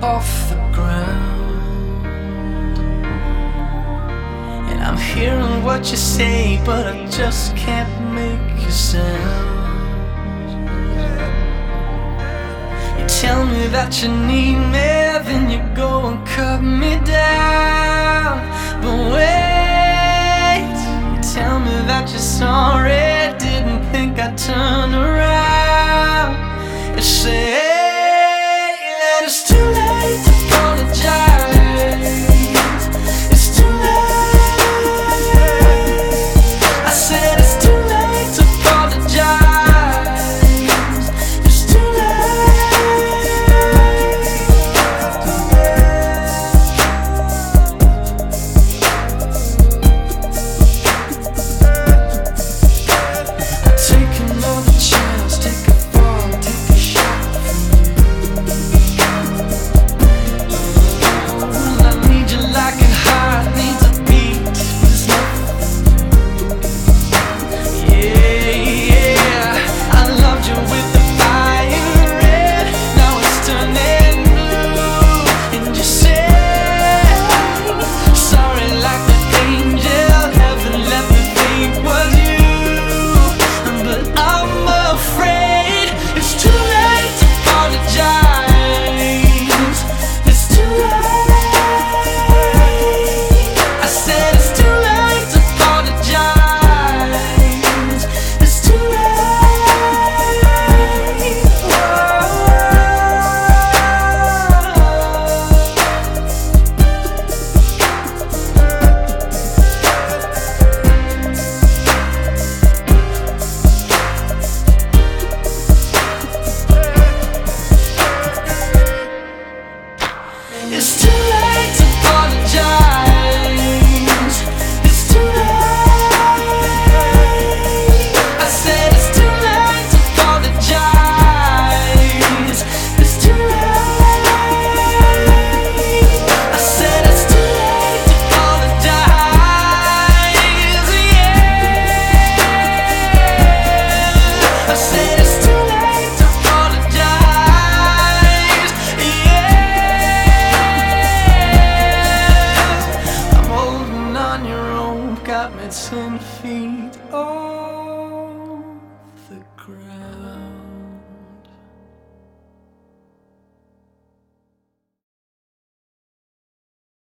off the ground. And I'm hearing what you say, but I just can't make a sound. You tell me that you need me, then you go and cut me down. But wait, you tell me that you're sorry, didn't think I'd turn around.